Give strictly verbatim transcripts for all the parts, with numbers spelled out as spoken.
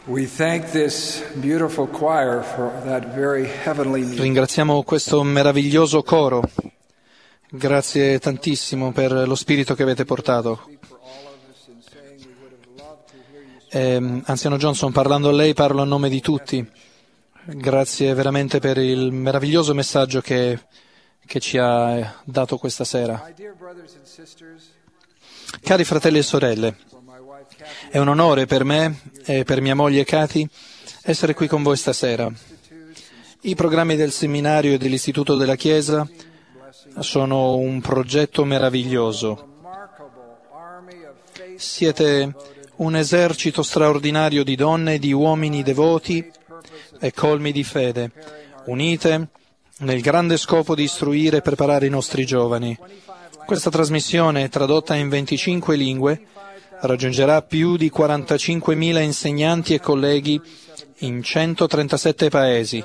Ringraziamo questo meraviglioso coro. Grazie tantissimo per lo spirito che avete portato. Eh, Anziano Johnson, parlando a lei, parlo a nome di tutti. Grazie veramente per il meraviglioso messaggio che, che ci ha dato questa sera. Cari fratelli e sorelle, è un onore per me e per mia moglie Kathy essere qui con voi stasera. I programmi del seminario e dell'Istituto della Chiesa sono un progetto meraviglioso. Siete un esercito straordinario di donne e di uomini devoti e colmi di fede, unite nel grande scopo di istruire e preparare i nostri giovani. Questa trasmissione, tradotta in venticinque lingue, raggiungerà più di quarantacinquemila insegnanti e colleghi in centotrentasette paesi.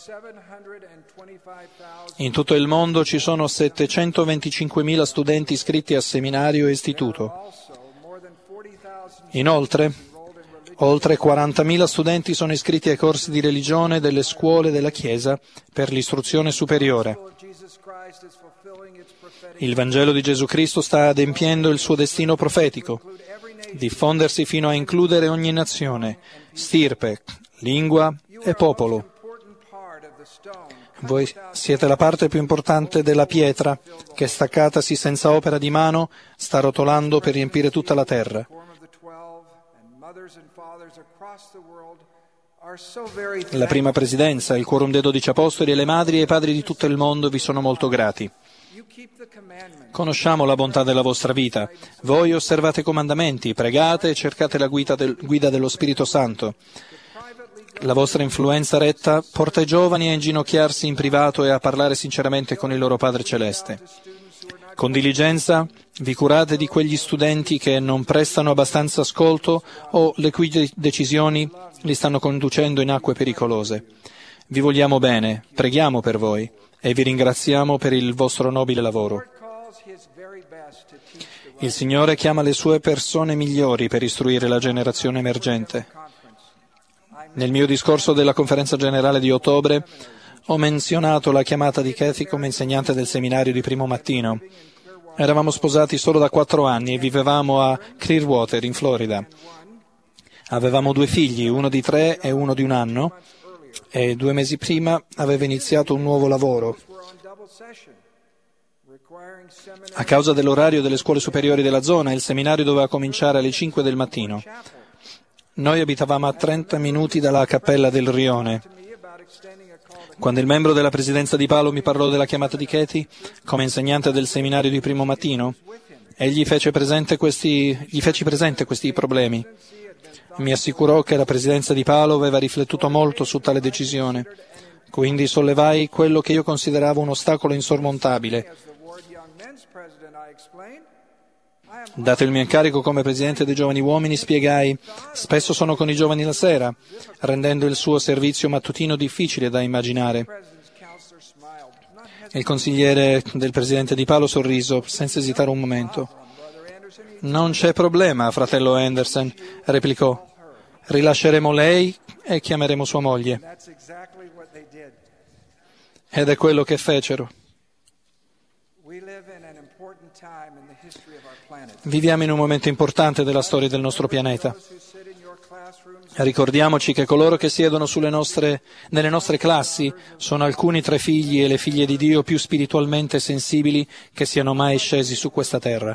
In tutto il mondo ci sono settecentoventicinquemila studenti iscritti a seminario e istituto. Inoltre, oltre quarantamila studenti sono iscritti ai corsi di religione delle scuole della Chiesa per l'istruzione superiore. Il Vangelo di Gesù Cristo sta adempiendo il suo destino profetico, diffondersi fino a includere ogni nazione, stirpe, lingua e popolo. Voi siete la parte più importante della pietra che, staccatasi senza opera di mano, sta rotolando per riempire tutta la terra. La prima presidenza, il quorum dei dodici apostoli e le madri e i padri di tutto il mondo vi sono molto grati. Conosciamo la bontà della vostra vita. Voi osservate i comandamenti, pregate e cercate la guida, del, guida dello Spirito Santo. La vostra influenza retta porta i giovani a inginocchiarsi in privato e a parlare sinceramente con il loro Padre Celeste. Con diligenza vi curate di quegli studenti che non prestano abbastanza ascolto o le cui decisioni li stanno conducendo in acque pericolose. Vi vogliamo bene, preghiamo per voi e vi ringraziamo per il vostro nobile lavoro. Il Signore chiama le sue persone migliori per istruire la generazione emergente. Nel mio discorso della conferenza generale di ottobre ho menzionato la chiamata di Kathy come insegnante del seminario di Primo Mattino. Eravamo sposati solo da quattro anni e vivevamo a Clearwater, in Florida. Avevamo due figli, uno di tre e uno di un anno, e due mesi prima aveva iniziato un nuovo lavoro. A causa dell'orario delle scuole superiori della zona, il seminario doveva cominciare alle cinque del mattino. Noi abitavamo a trenta minuti dalla cappella del Rione. Quando il membro della presidenza di Palo mi parlò della chiamata di Kathy come insegnante del seminario di Primo Mattino, egli fece presente questi, gli feci presente questi problemi. Mi assicurò che la presidenza di Palo aveva riflettuto molto su tale decisione. Quindi sollevai quello che io consideravo un ostacolo insormontabile. Dato il mio incarico come presidente dei giovani uomini, spiegai: spesso sono con i giovani la sera, rendendo il suo servizio mattutino difficile da immaginare. Il consigliere del presidente di Palo sorriso, senza esitare un momento. Non c'è problema, fratello Anderson, replicò. Rilasceremo lei e chiameremo sua moglie. Ed è quello che fecero. Viviamo in un momento importante della storia del nostro pianeta. Ricordiamoci che coloro che siedono sulle nostre, nelle nostre classi sono alcuni tra i figli e le figlie di Dio più spiritualmente sensibili che siano mai scesi su questa terra.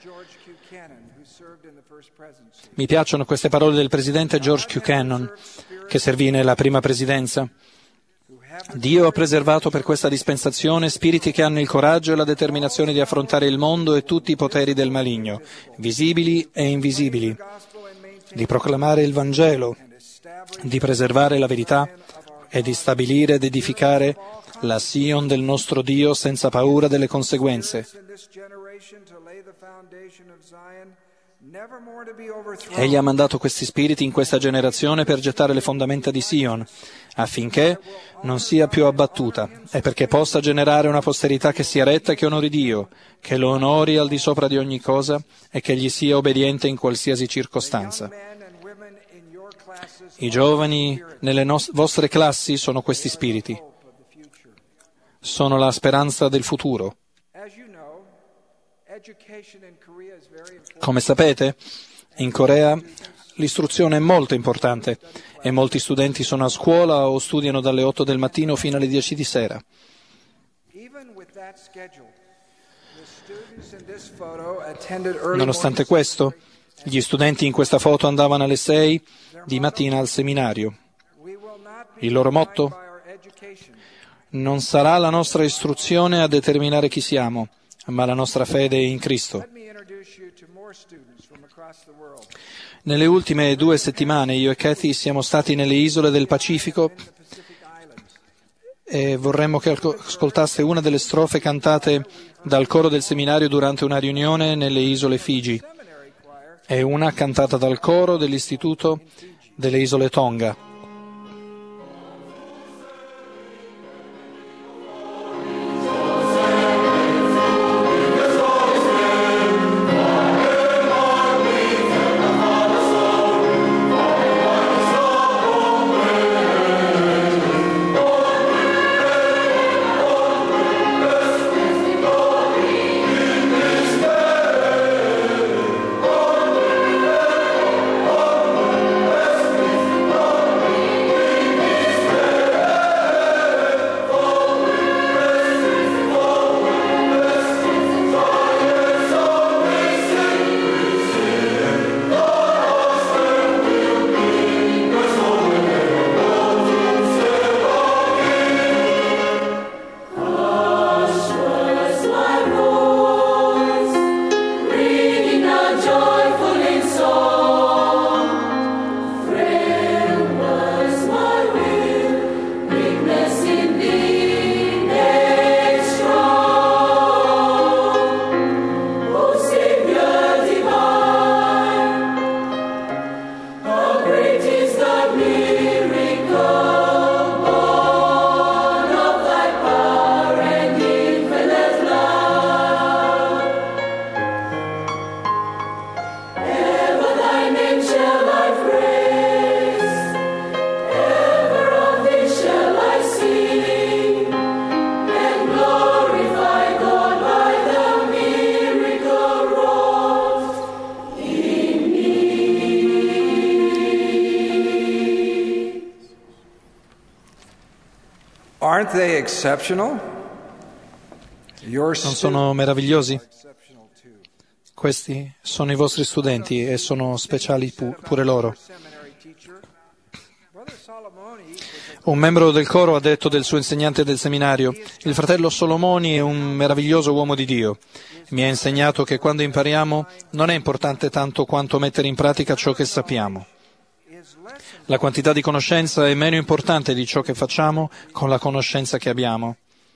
Mi piacciono queste parole del presidente George Buchanan, che servì nella prima presidenza. Dio ha preservato per questa dispensazione spiriti che hanno il coraggio e la determinazione di affrontare il mondo e tutti i poteri del maligno, visibili e invisibili, di proclamare il Vangelo, di preservare la verità e di stabilire ed edificare la Sion del nostro Dio senza paura delle conseguenze. Egli ha mandato questi spiriti in questa generazione per gettare le fondamenta di Sion, affinché non sia più abbattuta e perché possa generare una posterità che sia retta e che onori Dio, che lo onori al di sopra di ogni cosa e che gli sia obbediente in qualsiasi circostanza. I giovani nelle nos- vostre classi sono questi spiriti. Sono la speranza del futuro. Come sapete, in Corea l'istruzione è molto importante e molti studenti sono a scuola o studiano dalle otto del mattino fino alle dieci di sera. Nonostante questo, gli studenti in questa foto andavano alle sei di mattina al seminario. Il loro motto? Non sarà la nostra istruzione a determinare chi siamo, ma la nostra fede in Cristo. Nelle ultime due settimane io e Kathy siamo stati nelle isole del Pacifico e vorremmo che ascoltaste una delle strofe cantate dal coro del seminario durante una riunione nelle isole Figi e una cantata dal coro dell'istituto delle isole Tonga. Aren't they exceptional? Non sono meravigliosi? Questi sono i vostri studenti e sono speciali pu- pure loro. Un membro del coro ha detto del suo insegnante del seminario: il fratello Solomoni è un meraviglioso uomo di Dio. Mi ha insegnato che quando impariamo non è importante tanto quanto mettere in pratica ciò che sappiamo. La quantità di conoscenza è meno importante di ciò che facciamo con la conoscenza che abbiamo.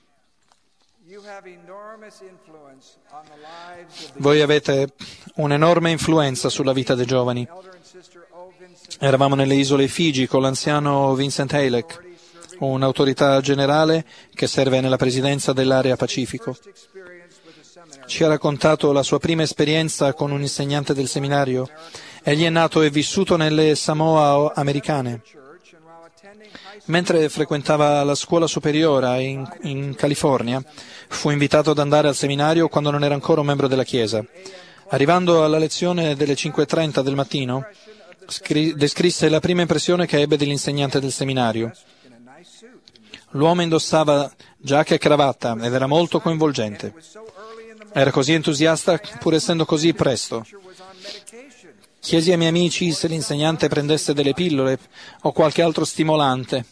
Voi avete un'enorme influenza sulla vita dei giovani. Eravamo nelle isole Figi con l'anziano Vincent Halleck, un'autorità generale che serve nella presidenza dell'area Pacifico. Ci ha raccontato la sua prima esperienza con un insegnante del seminario. Egli è nato e vissuto nelle Samoa americane. Mentre frequentava la scuola superiore in, in California, fu invitato ad andare al seminario quando non era ancora un membro della Chiesa. Arrivando alla lezione delle cinque e trenta del mattino, scri- descrisse la prima impressione che ebbe dell'insegnante del seminario. L'uomo indossava giacca e cravatta ed era molto coinvolgente. Era così entusiasta pur essendo così presto. Chiesi ai miei amici se l'insegnante prendesse delle pillole o qualche altro stimolante.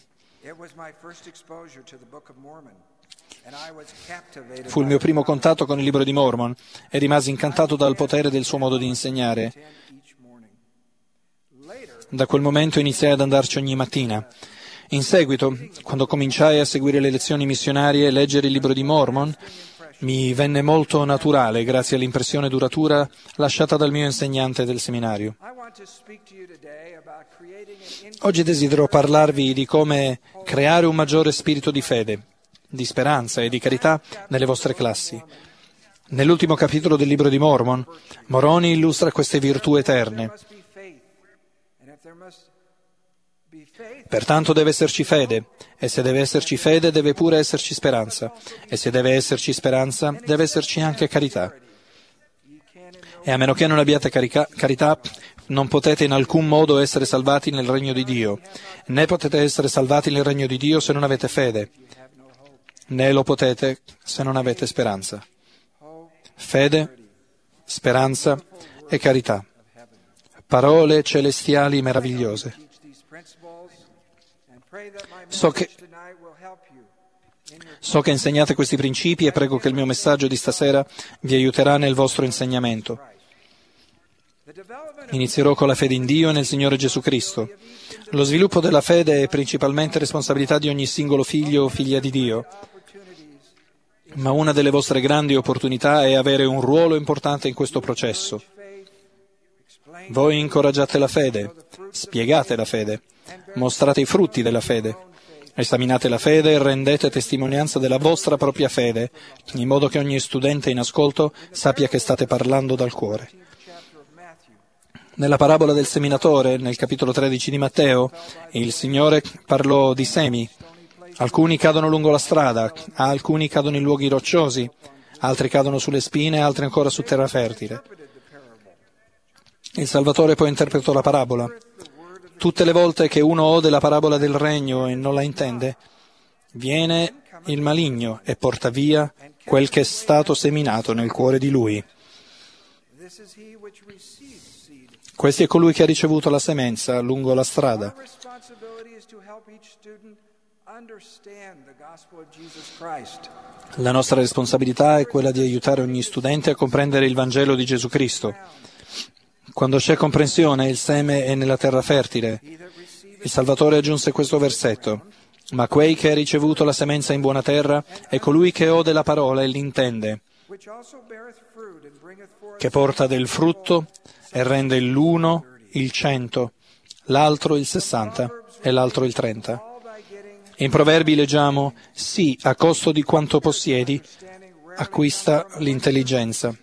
Fu il mio primo contatto con il libro di Mormon e rimasi incantato dal potere del suo modo di insegnare. Da quel momento iniziai ad andarci ogni mattina. In seguito, quando cominciai a seguire le lezioni missionarie e leggere il libro di Mormon, mi venne molto naturale grazie all'impressione duratura lasciata dal mio insegnante del seminario. Oggi desidero parlarvi di come creare un maggiore spirito di fede, di speranza e di carità nelle vostre classi. Nell'ultimo capitolo del libro di Mormon, Moroni illustra queste virtù eterne. Pertanto deve esserci fede, e se deve esserci fede deve pure esserci speranza, e se deve esserci speranza deve esserci anche carità. E a meno che non abbiate carica- carità, non potete in alcun modo essere salvati nel regno di Dio, né potete essere salvati nel regno di Dio se non avete fede, né lo potete se non avete speranza. Fede, speranza e carità. Parole celestiali meravigliose. So che, so che insegnate questi principi e prego che il mio messaggio di stasera vi aiuterà nel vostro insegnamento. Inizierò con la fede in Dio e nel Signore Gesù Cristo. Lo sviluppo della fede è principalmente responsabilità di ogni singolo figlio o figlia di Dio, ma una delle vostre grandi opportunità è avere un ruolo importante in questo processo. Voi incoraggiate la fede, spiegate la fede, mostrate i frutti della fede, esaminate la fede e rendete testimonianza della vostra propria fede, in modo che ogni studente in ascolto sappia che state parlando dal cuore. Nella parabola del seminatore, nel capitolo tredici di Matteo, il Signore parlò di semi. Alcuni cadono lungo la strada, alcuni cadono in luoghi rocciosi, altri cadono sulle spine, altri ancora su terra fertile. Il Salvatore poi interpretò la parabola. Tutte le volte che uno ode la parabola del regno e non la intende, viene il maligno e porta via quel che è stato seminato nel cuore di lui. Questi è colui che ha ricevuto la semenza lungo la strada. La nostra responsabilità è quella di aiutare ogni studente a comprendere il Vangelo di Gesù Cristo. Quando c'è comprensione, il seme è nella terra fertile. Il Salvatore aggiunse questo versetto: ma quei che ha ricevuto la semenza in buona terra è colui che ode la parola e l'intende, che porta del frutto e rende l'uno il cento, l'altro il sessanta e l'altro il trenta. In Proverbi leggiamo: sì, a costo di quanto possiedi, acquista l'intelligenza.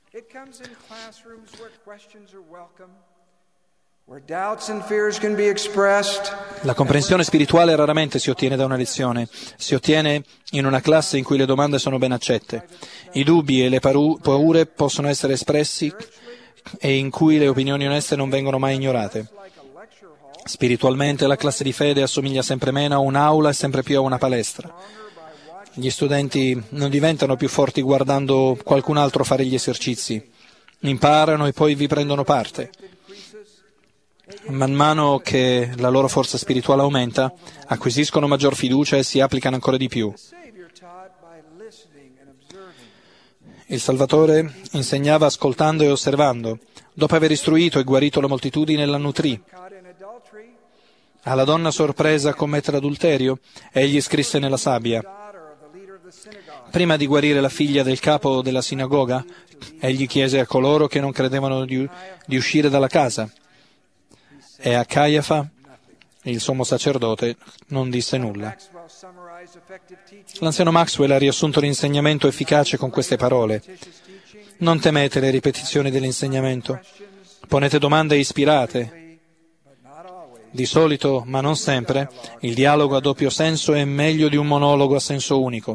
La comprensione spirituale raramente si ottiene da una lezione, si ottiene in una classe in cui le domande sono ben accette. I dubbi e le paru- paure possono essere espressi e in cui le opinioni oneste non vengono mai ignorate. Spiritualmente la classe di fede assomiglia sempre meno a un'aula e sempre più a una palestra. Gli studenti non diventano più forti guardando qualcun altro fare gli esercizi. Imparano e poi vi prendono parte. Man mano che la loro forza spirituale aumenta, acquisiscono maggior fiducia e si applicano ancora di più. Il Salvatore insegnava ascoltando e osservando. Dopo aver istruito e guarito la moltitudine, la nutrì. Alla donna sorpresa a commettere adulterio, egli scrisse nella sabbia. Prima di guarire la figlia del capo della sinagoga, egli chiese a coloro che non credevano di, di uscire dalla casa. E a Caiafa, il sommo sacerdote, non disse nulla. L'anziano Maxwell ha riassunto l'insegnamento efficace con queste parole. Non temete le ripetizioni dell'insegnamento. Ponete domande ispirate. Di solito, ma non sempre, il dialogo a doppio senso è meglio di un monologo a senso unico.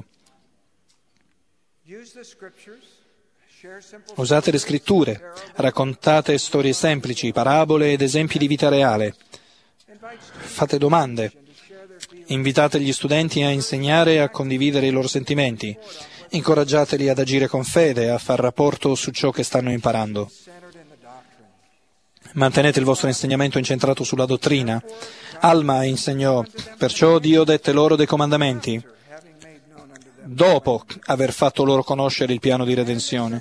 Usate le scritture, raccontate storie semplici, parabole ed esempi di vita reale. Fate domande. Invitate gli studenti a insegnare e a condividere i loro sentimenti. Incoraggiateli ad agire con fede e a far rapporto su ciò che stanno imparando. Mantenete il vostro insegnamento incentrato sulla dottrina. Alma insegnò, perciò Dio dette loro dei comandamenti, dopo aver fatto loro conoscere il piano di redenzione.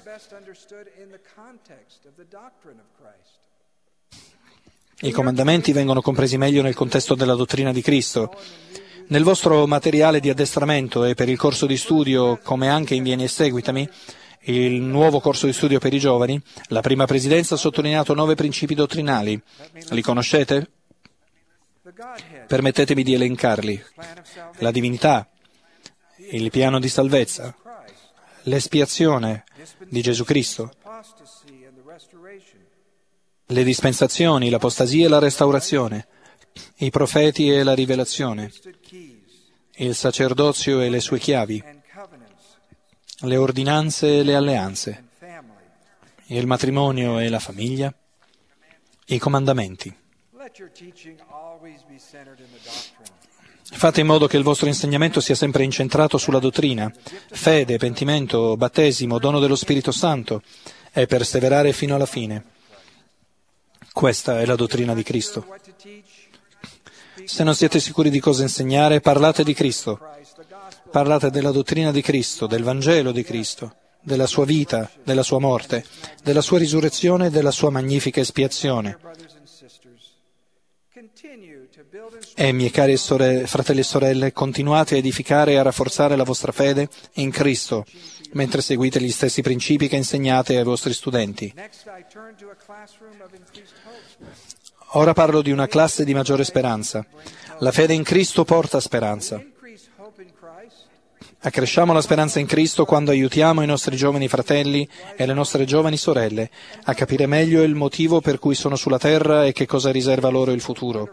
I comandamenti vengono compresi meglio nel contesto della dottrina di Cristo. Nel vostro materiale di addestramento e per il corso di studio, come anche in Vieni e Seguitami, il nuovo corso di studio per i giovani, la prima presidenza ha sottolineato nove principi dottrinali. Li conoscete? Permettetemi di elencarli. La divinità, il piano di salvezza, l'espiazione di Gesù Cristo, le dispensazioni, l'apostasia e la restaurazione, i profeti e la rivelazione, il sacerdozio e le sue chiavi, le ordinanze e le alleanze, il matrimonio e la famiglia, i comandamenti. Fate in modo che il vostro insegnamento sia sempre incentrato sulla dottrina, fede, pentimento, battesimo, dono dello Spirito Santo e perseverare fino alla fine. Questa è la dottrina di Cristo. Se non siete sicuri di cosa insegnare, parlate di Cristo. Parlate della dottrina di Cristo, del Vangelo di Cristo, della sua vita, della sua morte, della sua risurrezione e della sua magnifica espiazione. E, miei cari sore- fratelli e sorelle, continuate a edificare e a rafforzare la vostra fede in Cristo, mentre seguite gli stessi principi che insegnate ai vostri studenti. Ora parlo di una classe di maggiore speranza. La fede in Cristo porta speranza. Accresciamo la speranza in Cristo quando aiutiamo i nostri giovani fratelli e le nostre giovani sorelle a capire meglio il motivo per cui sono sulla terra e che cosa riserva loro il futuro.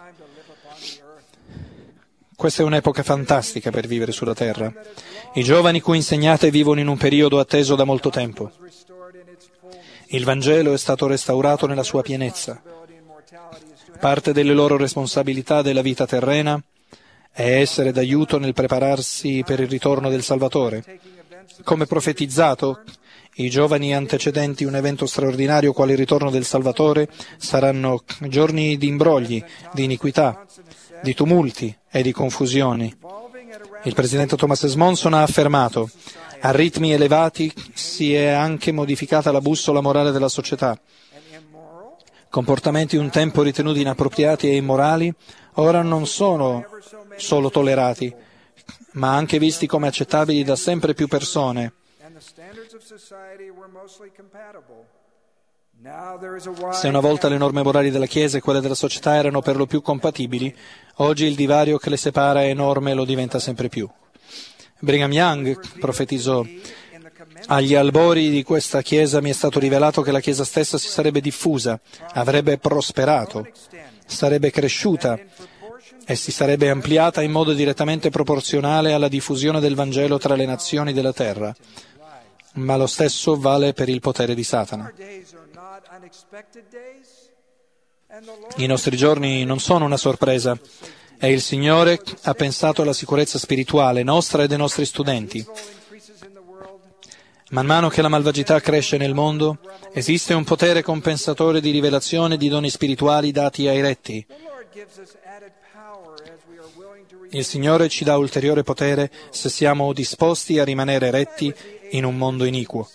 Questa è un'epoca fantastica per vivere sulla terra. I giovani cui insegnate vivono in un periodo atteso da molto tempo. Il Vangelo è stato restaurato nella sua pienezza. Parte delle loro responsabilità della vita terrena è essere d'aiuto nel prepararsi per il ritorno del Salvatore. Come profetizzato, i giovani antecedenti un evento straordinario quale il ritorno del Salvatore saranno giorni di imbrogli, di iniquità, di tumulti e di confusioni. Il presidente Thomas S. Monson ha affermato: a ritmi elevati si è anche modificata la bussola morale della società. Comportamenti un tempo ritenuti inappropriati e immorali ora non sono solo tollerati, ma anche visti come accettabili da sempre più persone. Se una volta le norme morali della Chiesa e quelle della società erano per lo più compatibili, oggi il divario che le separa è enorme e lo diventa sempre più. Brigham Young profetizzò: agli albori di questa Chiesa mi è stato rivelato che la Chiesa stessa si sarebbe diffusa, avrebbe prosperato, sarebbe cresciuta e si sarebbe ampliata in modo direttamente proporzionale alla diffusione del Vangelo tra le nazioni della terra. Ma lo stesso vale per il potere di Satana. I nostri giorni non sono una sorpresa e il Signore ha pensato alla sicurezza spirituale nostra e dei nostri studenti. Man mano che la malvagità cresce nel mondo, esiste un potere compensatore di rivelazione di doni spirituali dati ai retti. Il Signore ci dà ulteriore potere se siamo disposti a rimanere retti in un mondo iniquo.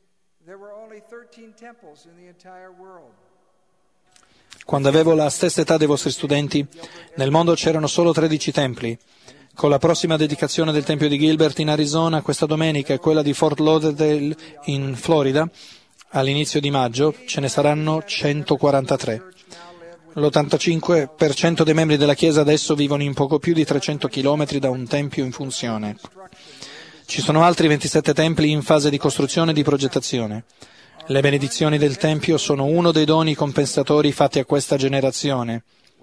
Quando avevo la stessa età dei vostri studenti, nel mondo c'erano solo tredici templi. Con la prossima dedicazione del Tempio di Gilbert in Arizona, questa domenica, e quella di Fort Lauderdale in Florida, all'inizio di maggio, ce ne saranno centoquarantatré. L'ottantacinque per cento dei membri della Chiesa adesso vivono in poco più di trecento chilometri da un tempio in funzione. Ci sono altri ventisette templi in fase di costruzione e di progettazione. Le benedizioni del Tempio sono uno dei doni compensatori fatti a questa generazione.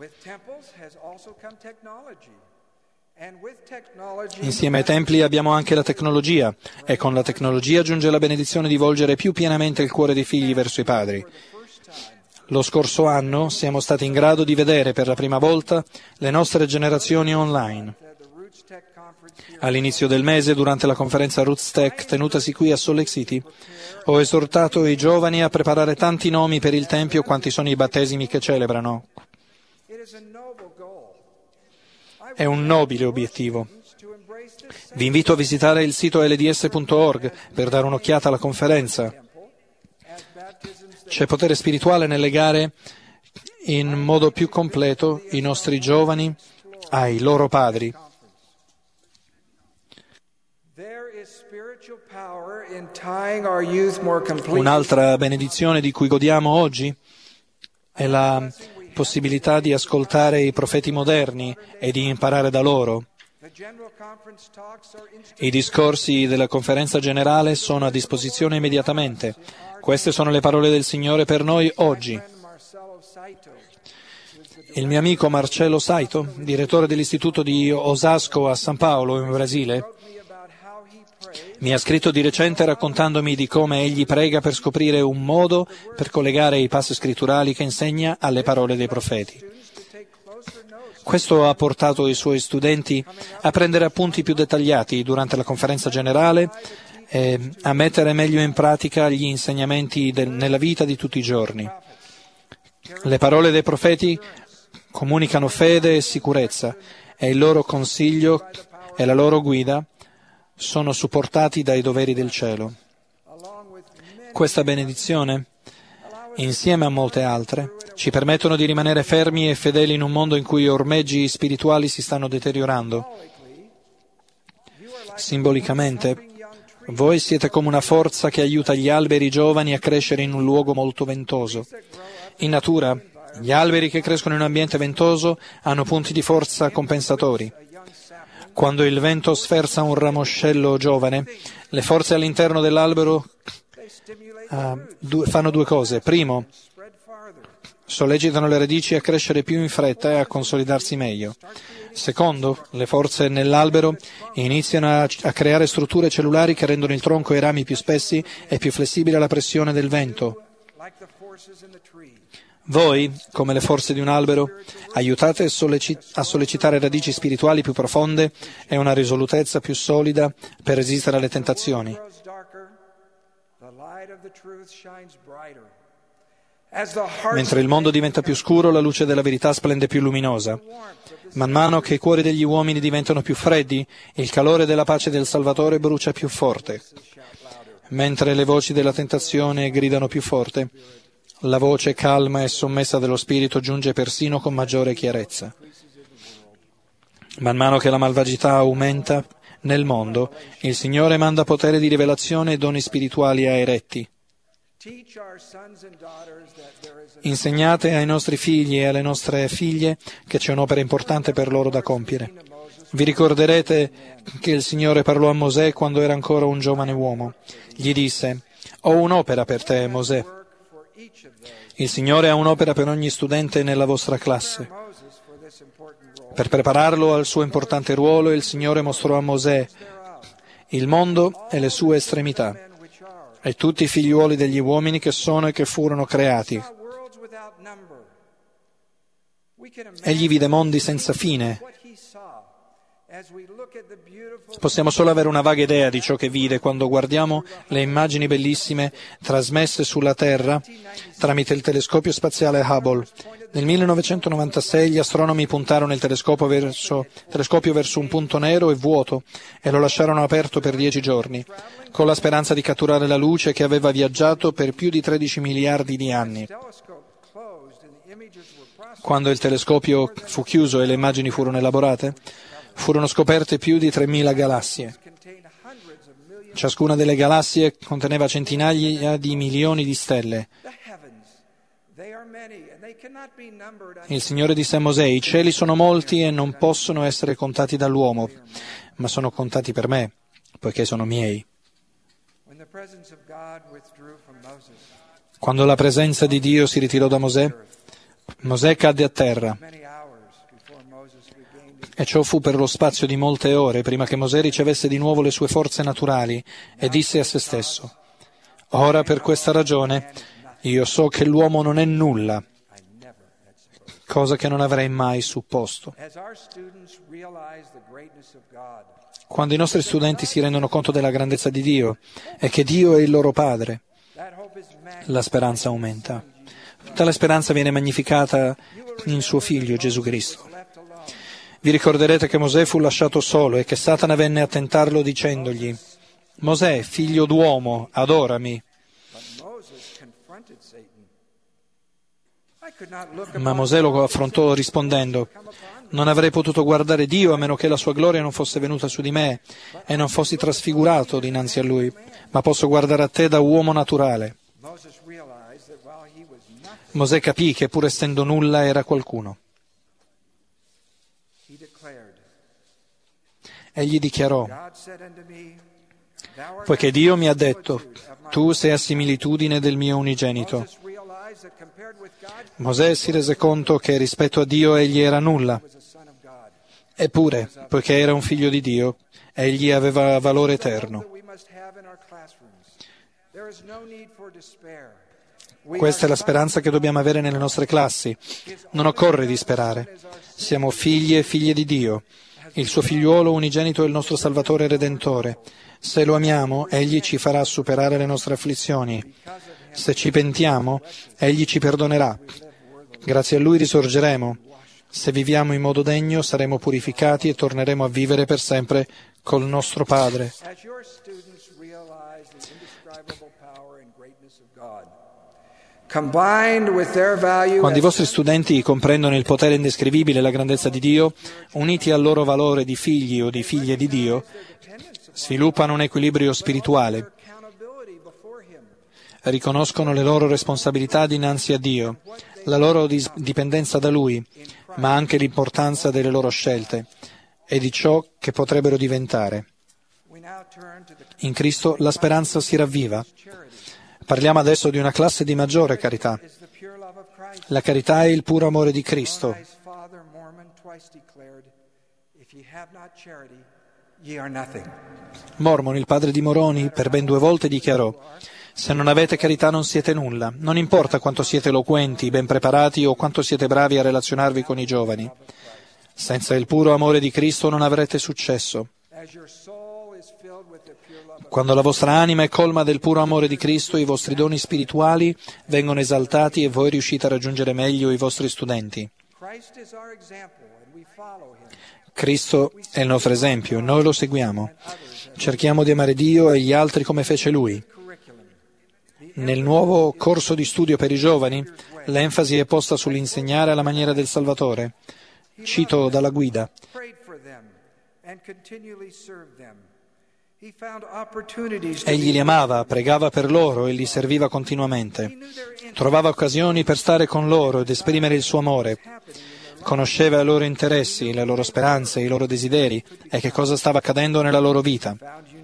Insieme ai templi abbiamo anche la tecnologia e con la tecnologia giunge la benedizione di volgere più pienamente il cuore dei figli verso i padri. Lo scorso anno siamo stati in grado di vedere per la prima volta le nostre generazioni online. All'inizio del mese, durante la conferenza Roots Tech tenutasi qui a Salt Lake City, ho esortato i giovani a preparare tanti nomi per il Tempio quanti sono i battesimi che celebrano. È un nobile obiettivo. Vi invito a visitare il sito L D S punto org per dare un'occhiata alla conferenza. C'è potere spirituale nel legare in modo più completo i nostri giovani ai loro padri. Un'altra benedizione di cui godiamo oggi è la possibilità di ascoltare i profeti moderni e di imparare da loro. I discorsi della conferenza generale sono a disposizione immediatamente. Queste sono le parole del Signore per noi oggi. Il mio amico Marcello Saito, direttore dell'Istituto di Osasco a San Paolo, in Brasile, mi ha scritto di recente raccontandomi di come egli prega per scoprire un modo per collegare i passi scritturali che insegna alle parole dei profeti. Questo ha portato i suoi studenti a prendere appunti più dettagliati durante la conferenza generale e a mettere meglio in pratica gli insegnamenti del, nella vita di tutti i giorni. Le parole dei profeti comunicano fede e sicurezza e il loro consiglio e la loro guida sono supportati dai doveri del cielo. Questa benedizione, insieme a molte altre, ci permettono di rimanere fermi e fedeli in un mondo in cui ormeggi spirituali si stanno deteriorando. Simbolicamente, voi siete come una forza che aiuta gli alberi giovani a crescere in un luogo molto ventoso. In natura, gli alberi che crescono in un ambiente ventoso hanno punti di forza compensatori. Quando il vento sferza un ramoscello giovane, le forze all'interno dell'albero uh, due, fanno due cose. Primo, sollecitano le radici a crescere più in fretta e a consolidarsi meglio. Secondo, le forze nell'albero iniziano a, a creare strutture cellulari che rendono il tronco e i rami più spessi e più flessibili alla pressione del vento. Voi, come le forze di un albero, aiutate a sollecitare radici spirituali più profonde e una risolutezza più solida per resistere alle tentazioni. Mentre il mondo diventa più scuro, la luce della verità splende più luminosa. Man mano che i cuori degli uomini diventano più freddi, il calore della pace del Salvatore brucia più forte. Mentre le voci della tentazione gridano più forte, la voce calma e sommessa dello Spirito giunge persino con maggiore chiarezza. Man mano che la malvagità aumenta nel mondo, il Signore manda potere di rivelazione e doni spirituali ai retti. Insegnate ai nostri figli e alle nostre figlie che c'è un'opera importante per loro da compiere. Vi ricorderete che il Signore parlò a Mosè quando era ancora un giovane uomo. Gli disse: «Ho un'opera per te, Mosè». Il Signore ha un'opera per ogni studente nella vostra classe. Per prepararlo al suo importante ruolo, il Signore mostrò a Mosè il mondo e le sue estremità, e tutti i figliuoli degli uomini che sono e che furono creati. Egli vide mondi senza fine. Possiamo solo avere una vaga idea di ciò che vide quando guardiamo le immagini bellissime trasmesse sulla Terra tramite il telescopio spaziale Hubble. Nel millenovecentonovantasei gli astronomi puntarono il telescopio verso, telescopio verso un punto nero e vuoto e lo lasciarono aperto per dieci giorni, con la speranza di catturare la luce che aveva viaggiato per più di tredici miliardi di anni. Quando il telescopio fu chiuso e le immagini furono elaborate, furono scoperte più di tremila galassie. Ciascuna delle galassie conteneva centinaia di milioni di stelle. Il Signore disse a Mosè: «I cieli sono molti e non possono essere contati dall'uomo, ma sono contati per me, poiché sono miei». Quando la presenza di Dio si ritirò da Mosè, Mosè cadde a terra. E ciò fu per lo spazio di molte ore prima che Mosè ricevesse di nuovo le sue forze naturali e disse a se stesso: «Ora per questa ragione io so che l'uomo non è nulla, cosa che non avrei mai supposto». Quando i nostri studenti si rendono conto della grandezza di Dio e che Dio è il loro Padre, la speranza aumenta. Tale speranza viene magnificata in suo Figlio Gesù Cristo. Vi ricorderete che Mosè fu lasciato solo e che Satana venne a tentarlo dicendogli: «Mosè, figlio d'uomo, adorami». Ma Mosè lo affrontò rispondendo: «Non avrei potuto guardare Dio a meno che la sua gloria non fosse venuta su di me e non fossi trasfigurato dinanzi a Lui, ma posso guardare a te da uomo naturale». Mosè capì che pur essendo nulla era qualcuno. Egli dichiarò: «Poiché Dio mi ha detto, tu sei a similitudine del mio unigenito». Mosè si rese conto che rispetto a Dio egli era nulla. Eppure, poiché era un figlio di Dio, egli aveva valore eterno. Questa è la speranza che dobbiamo avere nelle nostre classi. Non occorre disperare. Siamo figli e figlie di Dio. Il suo figliuolo unigenito è il nostro Salvatore e Redentore. Se lo amiamo, egli ci farà superare le nostre afflizioni. Se ci pentiamo, egli ci perdonerà. Grazie a lui risorgeremo. Se viviamo in modo degno, saremo purificati e torneremo a vivere per sempre col nostro Padre. Quando i vostri studenti comprendono il potere indescrivibile e la grandezza di Dio, uniti al loro valore di figli o di figlie di Dio, sviluppano un equilibrio spirituale, riconoscono le loro responsabilità dinanzi a Dio, la loro dis- dipendenza da Lui, ma anche l'importanza delle loro scelte e di ciò che potrebbero diventare. In Cristo la speranza si ravviva. Parliamo adesso di una classe di maggiore carità. La carità è il puro amore di Cristo. Mormon, il padre di Moroni, per ben due volte dichiarò: se non avete carità non siete nulla. Non importa quanto siete eloquenti, ben preparati o quanto siete bravi a relazionarvi con i giovani. Senza il puro amore di Cristo non avrete successo. Quando la vostra anima è colma del puro amore di Cristo, i vostri doni spirituali vengono esaltati e voi riuscite a raggiungere meglio i vostri studenti. Cristo è il nostro esempio, noi lo seguiamo. Cerchiamo di amare Dio e gli altri come fece Lui. Nel nuovo corso di studio per i giovani, l'enfasi è posta sull'insegnare alla maniera del Salvatore. Cito dalla guida. Egli li amava, pregava per loro e li serviva continuamente. Trovava occasioni per stare con loro ed esprimere il suo amore. Conosceva i loro interessi, le loro speranze, i loro desideri e che cosa stava accadendo nella loro vita.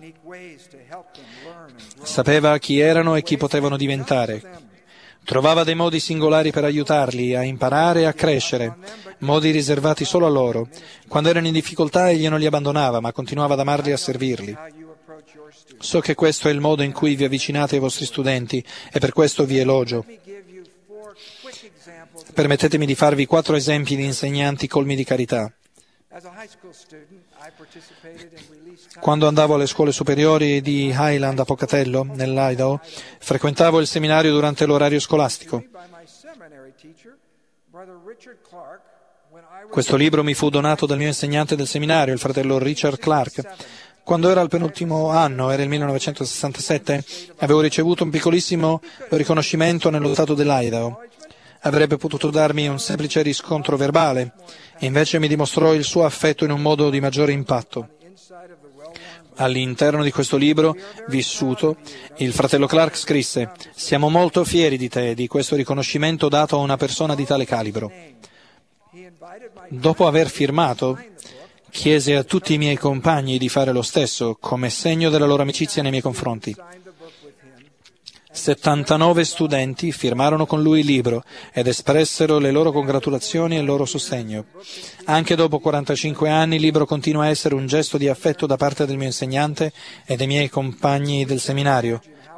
Sapeva chi erano e chi potevano diventare. Trovava dei modi singolari per aiutarli a imparare e a crescere, modi riservati solo a loro. Quando erano in difficoltà egli non li abbandonava, ma continuava ad amarli e a servirli. So che questo è il modo in cui vi avvicinate ai vostri studenti e per questo vi elogio. Permettetemi di farvi quattro esempi di insegnanti colmi di carità. Quando andavo alle scuole superiori di Highland a Pocatello, nell'Idaho, frequentavo il seminario durante l'orario scolastico. Questo libro mi fu donato dal mio insegnante del seminario, il fratello Richard Clark. Quando era al penultimo anno, era il millenovecentosessantasette, avevo ricevuto un piccolissimo riconoscimento nello stato dell'Idaho. Avrebbe potuto darmi un semplice riscontro verbale, invece mi dimostrò il suo affetto in un modo di maggiore impatto. All'interno di questo libro, vissuto, il fratello Clark scrisse: «Siamo molto fieri di te, di questo riconoscimento dato a una persona di tale calibro». Dopo aver firmato, chiese a tutti i miei compagni di fare lo stesso, come segno della loro amicizia nei miei confronti. settantanove studenti firmarono con lui il libro ed espressero le loro congratulazioni e il loro sostegno. Anche dopo quarantacinque anni il libro continua a essere un gesto di affetto da parte del mio insegnante e dei miei compagni del seminario.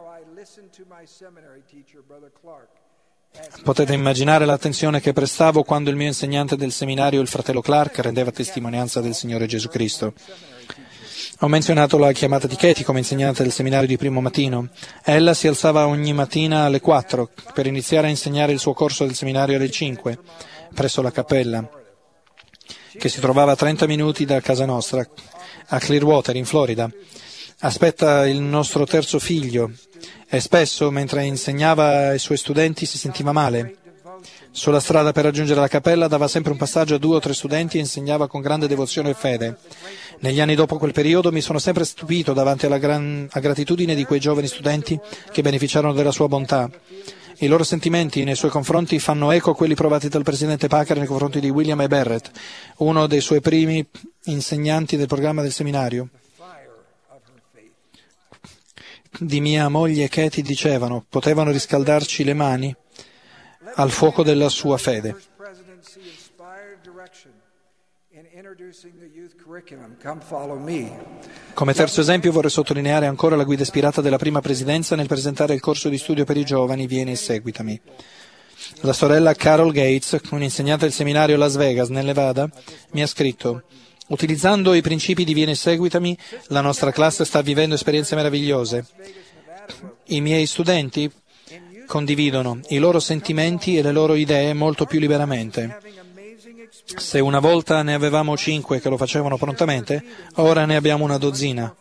Potete immaginare l'attenzione che prestavo quando il mio insegnante del seminario, il fratello Clark, rendeva testimonianza del Signore Gesù Cristo. Ho menzionato la chiamata di Katie come insegnante del seminario di primo mattino. Ella si alzava ogni mattina alle quattro per iniziare a insegnare il suo corso del seminario alle cinque, presso la cappella, che si trovava a trenta minuti da casa nostra, a Clearwater, in Florida. Aspetta il nostro terzo figlio e spesso, mentre insegnava ai suoi studenti, si sentiva male. Sulla strada per raggiungere la cappella dava sempre un passaggio a due o tre studenti e insegnava con grande devozione e fede. Negli anni dopo quel periodo mi sono sempre stupito davanti alla gran gratitudine di quei giovani studenti che beneficiarono della sua bontà. I loro sentimenti nei suoi confronti fanno eco a quelli provati dal presidente Packer nei confronti di William E. Barrett, uno dei suoi primi insegnanti del programma del seminario. Di mia moglie Katie dicevano: potevano riscaldarci le mani, al fuoco della sua fede. Come terzo esempio vorrei sottolineare ancora la guida ispirata della prima presidenza nel presentare il corso di studio per i giovani Vieni e seguitami. La sorella Carol Gates, un'insegnante del seminario Las Vegas, nel Nevada, mi ha scritto: utilizzando i principi di Vieni e seguitami, la nostra classe sta vivendo esperienze meravigliose. I miei studenti condividono i loro sentimenti e le loro idee molto più liberamente. Se una volta ne avevamo cinque che lo facevano prontamente, ora ne abbiamo una dozzina.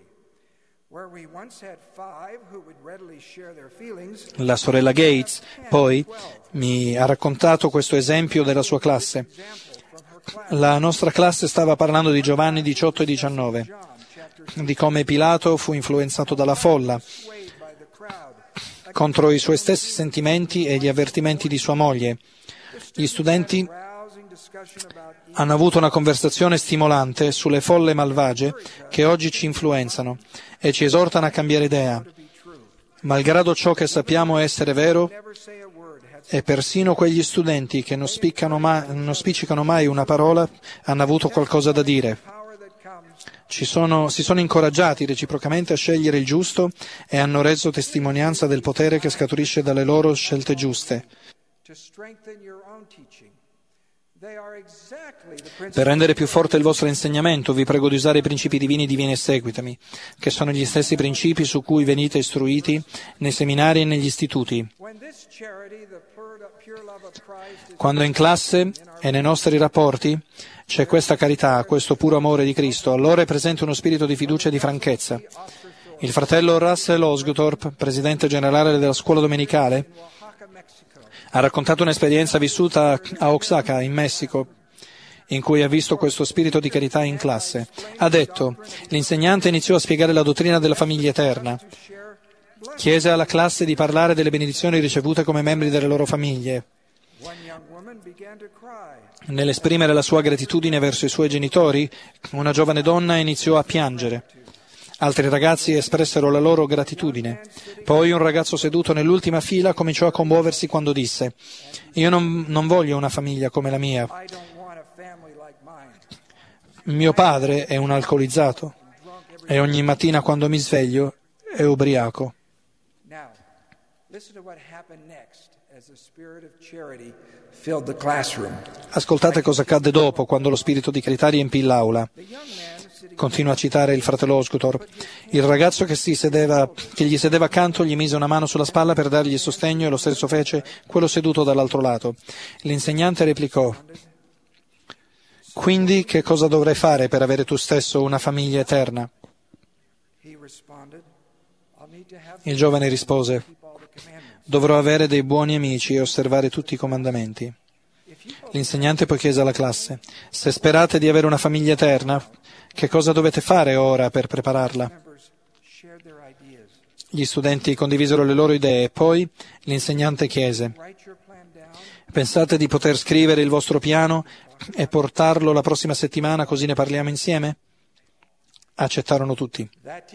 La sorella Gates, poi, mi ha raccontato questo esempio della sua classe. La nostra classe stava parlando di Giovanni diciotto e diciannove, di come Pilato fu influenzato dalla folla contro i suoi stessi sentimenti e gli avvertimenti di sua moglie. Gli studenti hanno avuto una conversazione stimolante sulle folle malvagie che oggi ci influenzano e ci esortano a cambiare idea. Malgrado ciò che sappiamo essere vero, e persino quegli studenti che non, ma- non spiccicano mai una parola hanno avuto qualcosa da dire. Ci sono, si sono incoraggiati reciprocamente a scegliere il giusto e hanno reso testimonianza del potere che scaturisce dalle loro scelte giuste. Per rendere più forte il vostro insegnamento, vi prego di usare i principi divini di Vieni e seguitami, che sono gli stessi principi su cui venite istruiti nei seminari e negli istituti. Quando in classe e nei nostri rapporti c'è questa carità, questo puro amore di Cristo, allora è presente uno spirito di fiducia e di franchezza. Il fratello Russell Osguthorpe, presidente generale della scuola domenicale, ha raccontato un'esperienza vissuta a Oaxaca, in Messico, in cui ha visto questo spirito di carità in classe. Ha detto: l'insegnante iniziò a spiegare la dottrina della famiglia eterna. Chiese alla classe di parlare delle benedizioni ricevute come membri delle loro famiglie. Nell'esprimere la sua gratitudine verso i suoi genitori, una giovane donna iniziò a piangere. Altri ragazzi espressero la loro gratitudine. Poi un ragazzo seduto nell'ultima fila cominciò a commuoversi quando disse: «Io non, non voglio una famiglia come la mia. Mio padre è un alcolizzato e ogni mattina quando mi sveglio è ubriaco». Ascoltate cosa accadde dopo, quando lo spirito di carità riempì l'aula. Continua a citare il fratello Osguthorpe. Il ragazzo che, si sedeva, che gli sedeva accanto gli mise una mano sulla spalla per dargli sostegno e lo stesso fece quello seduto dall'altro lato. L'insegnante replicò: «Quindi che cosa dovrei fare per avere tu stesso una famiglia eterna?» Il giovane rispose: «Dovrò avere dei buoni amici e osservare tutti i comandamenti». L'insegnante poi chiese alla classe: «Se sperate di avere una famiglia eterna, che cosa dovete fare ora per prepararla?» Gli studenti condivisero le loro idee e poi l'insegnante chiese: «Pensate di poter scrivere il vostro piano e portarlo la prossima settimana così ne parliamo insieme?» Accettarono tutti.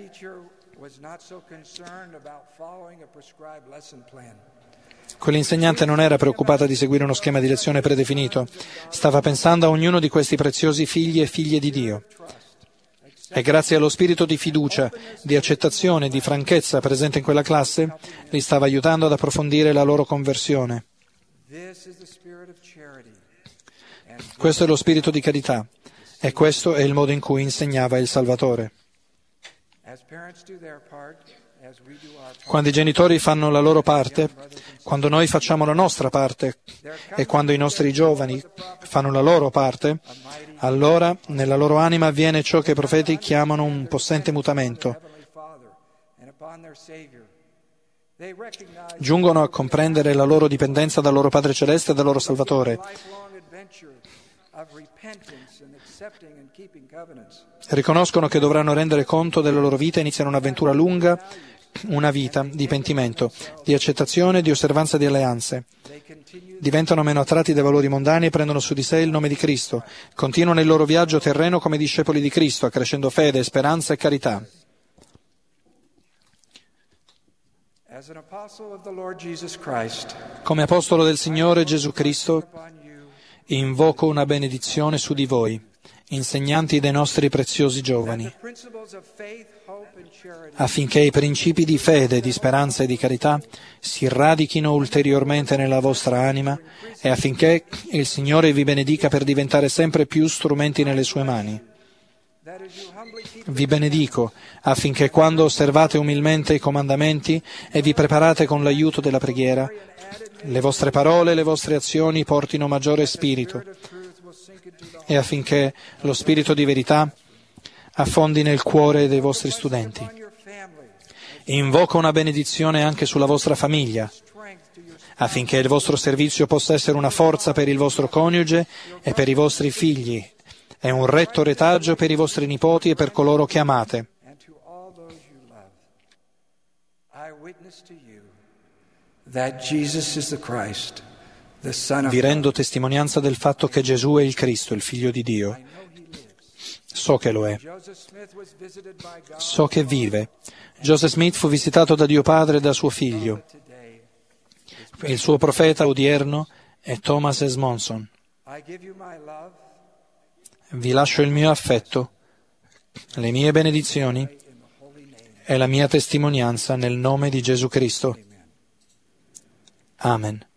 Quell'insegnante non era preoccupata di seguire uno schema di lezione predefinito, stava pensando a ognuno di questi preziosi figli e figlie di Dio. E grazie allo spirito di fiducia, di accettazione e di franchezza presente in quella classe, li stava aiutando ad approfondire la loro conversione. Questo è lo spirito di carità e questo è il modo in cui insegnava il Salvatore. Quando i genitori fanno la loro parte, quando noi facciamo la nostra parte e quando i nostri giovani fanno la loro parte, allora nella loro anima avviene ciò che i profeti chiamano un possente mutamento. Giungono a comprendere la loro dipendenza dal loro Padre Celeste e dal loro Salvatore. Riconoscono che dovranno rendere conto della loro vita e iniziano un'avventura lunga, una vita di pentimento, di accettazione e di osservanza di alleanze. Diventano meno attratti dai valori mondani e prendono su di sé il nome di Cristo. Continuano il loro viaggio terreno come discepoli di Cristo, accrescendo fede, speranza e carità. Come apostolo del Signore Gesù Cristo, invoco una benedizione su di voi, insegnanti dei nostri preziosi giovani, affinché i principi di fede, di speranza e di carità si radichino ulteriormente nella vostra anima e affinché il Signore vi benedica per diventare sempre più strumenti nelle sue mani. Vi benedico affinché quando osservate umilmente i comandamenti e vi preparate con l'aiuto della preghiera, le vostre parole e le vostre azioni portino maggiore spirito e affinché lo spirito di verità affondi nel cuore dei vostri studenti. Invoco una benedizione anche sulla vostra famiglia, affinché il vostro servizio possa essere una forza per il vostro coniuge e per i vostri figli, e un retto retaggio per i vostri nipoti e per coloro che amate. Vi rendo testimonianza del fatto che Gesù è il Cristo, il Figlio di Dio. So che lo è. So che vive. Joseph Smith fu visitato da Dio Padre e da suo figlio. Il suo profeta odierno è Thomas S. Monson. Vi lascio il mio affetto, le mie benedizioni e la mia testimonianza nel nome di Gesù Cristo. Amen.